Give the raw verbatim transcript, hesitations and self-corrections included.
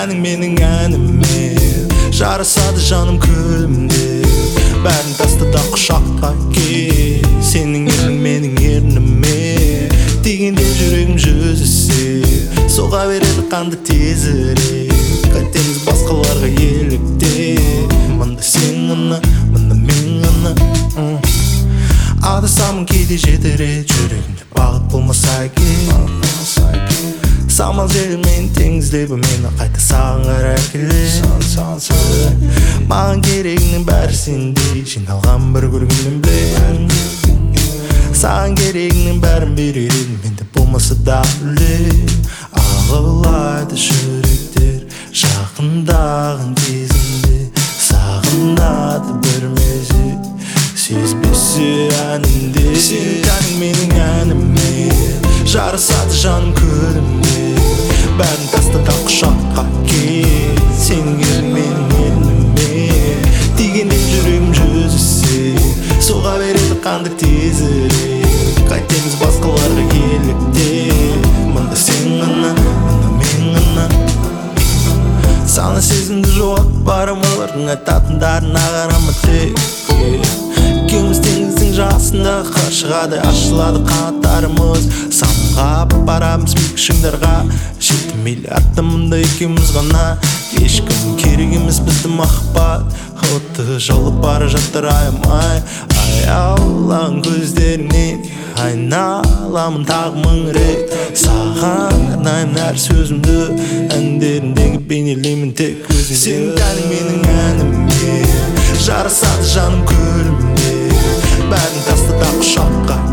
әнің менің әніме, жарасады жаным күлімде. Бәрін тастада құшаққа кел, сенің ернің менің ерніме. Дегенде жүрегім жүзісе, соға береді қанды тезірек. Қайтеміз басқаларға елікте, мында сен ғана, мында мен ғана. Адасамын кейде жетірек, жүрегімде бағыт болмаса екен. Самал желмен теңізде бұл мені қайта саған қарай келе. Маған керегінің бәрі сенде, жиналған бір көргенмен білем. Саған керегінің бәрін берер едім, менде болмаса да білем. Ағылайды жүректер жақындаған кезінде, сағынады бір мезет сезбесе әнінде. Сен әнің менің әніме, жарасады жаным күлімде. Бәрін тастада құшаққа кел, сенің ернің менің ерніме. Дегенде жүрегім жүзісе, соға береді қанды тезірек. Қайтеміз басқаларға елікте, мында сен ғана, мында мен ғана. Сана сезімді жоқ барым, олардың айтатындарына қарама тек. Екеуміз теңіздің жасында қаршығадай ашылады қанаттарымыз. Самға барамыз биік шыңдарға, жеті миллиардта мұнда екеуміз ғана. Ешкім керек емес бізді махаббат, отты жолып бара жатыр аямай. Аяулаған көздеріңнен айналамын тағы мың рет. Саған арнаймын әр сөзімді, әндеріндегі бейнелеймін тек өзіңді. Сен әнің менің әніме, жарасады жаным күлімде. Бәрін тастада құшаққа